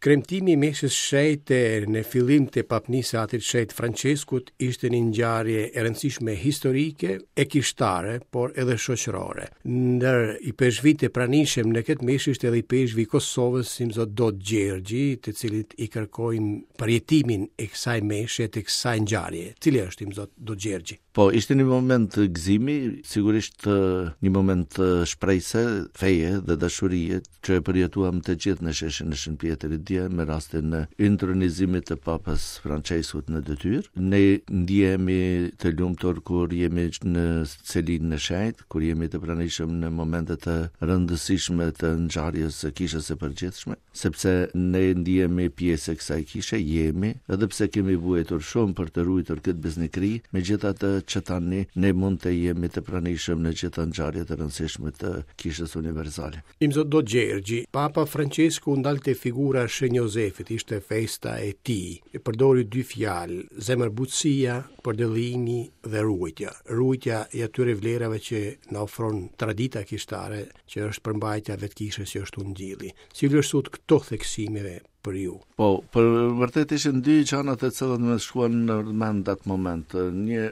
Shkremtimi I mesës shejtë në fillim të papnisë atit shejtë Franceskut ishte një ngjarje e rëndësishme historike e kishtare, por edhe shoqërore. Ndër I peshqvit e pranishëm në këtë meshë ishte edhe I peshqvi I Kosovës, si më thot Dot Gjergji, të cilit I kërkojmë përjetimin e kësaj meshe të kësaj ngjarje. Cili është I më thot Dot Gjergji? Po, ishte një moment gëzimi, sigurisht një moment shprejse, feje dhe dashurie, që e përjetuam të gjithë në sheshin e Shën Pjetër I Dje me rastin e intronizimit të Papës Franceskut në detyrë. Ne ndjehemi të lumtur kur jemi në celin në shenjtë, kur jemi të pranishëm në momentet të rëndësishme të ngjarjes së kishës së përgjithshme, sepse ne ndjehemi pjesë e kësaj kishe, jemi, edhe pse kemi vuajtur shumë për të ruajtur këtë besnikëri, megjithatë që tani ne mund të jemi të pranishëm në gjitha ngjarjet e rëndësishme të kishës universale. I më thot Dot Gjergji, Papa Francesku ndalte figura e Shenj Jozefit, ishte festa e tij. E përdori dy fjalë, zemërbutësia, përdallimi dhe ruajtja. Ruajtja I atyre vlerave që na ofron tradita kishtare, që është përmbajtja e vetkishës që është ungjilli. Si vlerësot këto theksimeve për ju? Po, për vërtet ishin dy gjërat të cilat më shkuan në mend atë moment. Një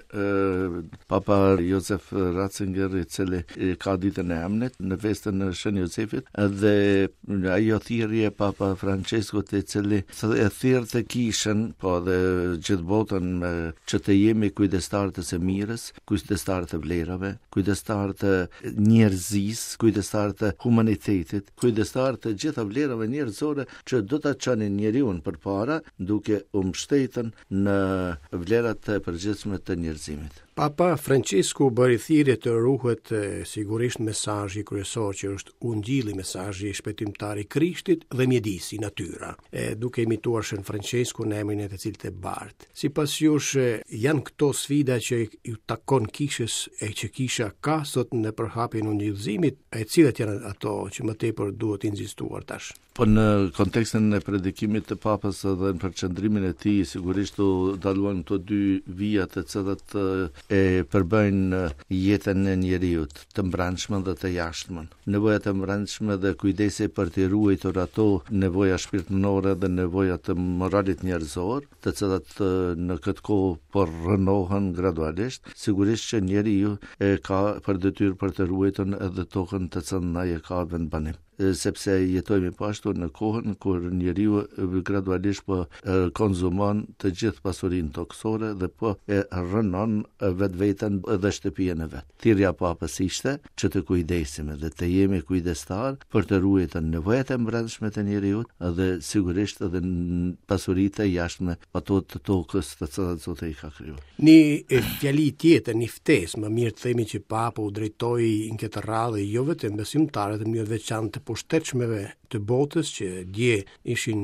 Papa Josef Ratzinger, I cili ka ditën e emnit në festën e Shenj Jozefit, dhe ajo thirrje Papa Franceskut, I cili e thirrte kishën, po dhe gjithë botën që të jemi kujdestarë të së mirës, kujdestarë të vlerave, kujdestarë të njerëzisë, kujdestarë të humanitetit, kujdestarë të gjitha vlerave njerëzore që do ta çanin njeriun përpara, duke mbështetën në vlerat e përgjithshme të njerëzimit. Papa Francesku bëri thirrje të ruhet sigurisht mesazhi kryesor që është ungjilli, mesazhi shpëtimtar I Krishtit dhe mjedisi natyra, duke imituar Shën Francesku në emrin e të cilit e bart. Sipas jush janë këto sfida që ju takon kishës e që kisha ka sot në përhapjen e ungjillëzimit, e cilat janë ato që më tepër duhet inzistuar tash? Po në kontekstin e predikimit të Papës dhe në përqendrimin e tij, sigurisht u dalluan këto dy vija të cilat e përbëjnë jetën e njeriut, të mbrëmshme dhe të jashtme. Nevoja të mbrëmshme dhe kujdesi për të ruajtur ato nevoja shpirtërore dhe nevoja të moralit njerëzor, të cilat në këtë kohë po rënohen gradualisht. Sigurisht që njeriu ka për detyrë për të ruajtur edhe tokën të cilën ai ka vend banim, sepse jetojmë po ashtu në kohën kur njeriu gradualisht po konsumon të gjithë pasurinë toksore dhe po e rënon vetveten dhe shtëpinë e vet. Thirrja e Papës ishte që të kujdesemi dhe të jemi kujdestar për të ruajtur nevojat e brendshme të njeriu dhe sigurisht edhe pasuritë e jashtme ato të tokës të cilat Zoti I ka krijuar. Një fjali tjetër, një ftesë, më mirë të themi që Papa u drejtoi në këtë radhë jo vetëm besimtarëve, të mirë veçantë poshtetshmeve të botës që dje ishin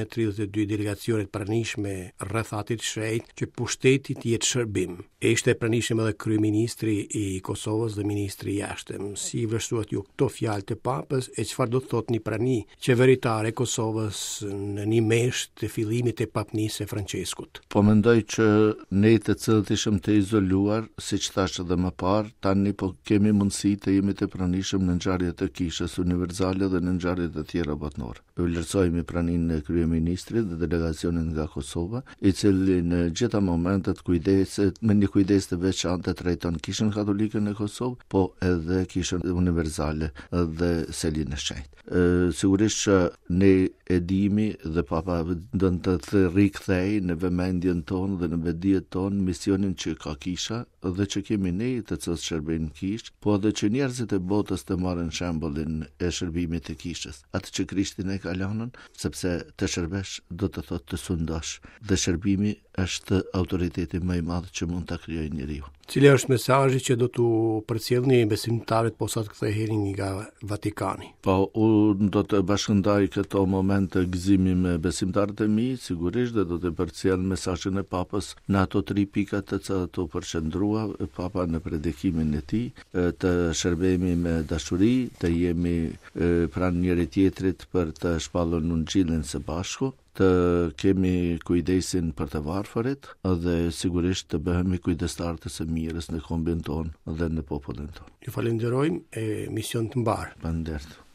132 delegacionet pranishme rreth atit shenjtë që pushteti të jetë shërbim. E ishte pranishëm edhe kryeministri I Kosovës dhe ministri I jashtëm. Si vlerësohet ju këto fjalë të Papës e çfarë do të thotë një prani qeveritare e Kosovës në një meshë të fillimit të papnisë së Franceskut? Po mendoj që ne të cilët ishim të izoluar, siç thash edhe më parë, tani po kemi mundësi të jemi të pranishëm në ngjarjet e kishës universale dhe në ngjarjet e tjera botënore. Vlerësojmë praninë e kryeministrit dhe delegacionit nga Kosova, I cili në gjitha momentet kujdeset me një kujdes të veçantë trajton kishën katolike në Kosovë, po edhe kishën universale dhe selin e shenjtë. Sigurisht që ne e dimi dhe Papa do të rikthej në vëmendjen tonë dhe në vetdijet tonë misionin që ka kisha dhe që kemi ne të cilët shërbejnë kishë, po edhe që njerëzit e botës të marrin shembullin e shërbimit të kishës, atë që Krishti ne ka lënë, sepse të shërbesh do të thotë të sundosh dhe shërbimi është autoriteti më I madh që mund ta krijojë njeriu. Cili është mesazhi që do t'u përcjellni besimtarët posa të ktheheni nga Vatikani? Po, unë do të bashkëndaj këto momente gëzimi me besimtarët e mi, sigurisht dhe do të përcjell mesazhin e Papës në ato 3 pika të cilat u përqendrua Papa në predikimin e tij, të shërbejmë me dashuri, të jemi pranë njëri tjetrit për të shpallur ungjillin së bashku, të kemi kujdesin për të varfërit dhe sigurisht të bëhemi kujdestarë të së mirës në kombin tonë dhe në popullin tonë. Ju falenderojmë e mision të mbarë. Pandert.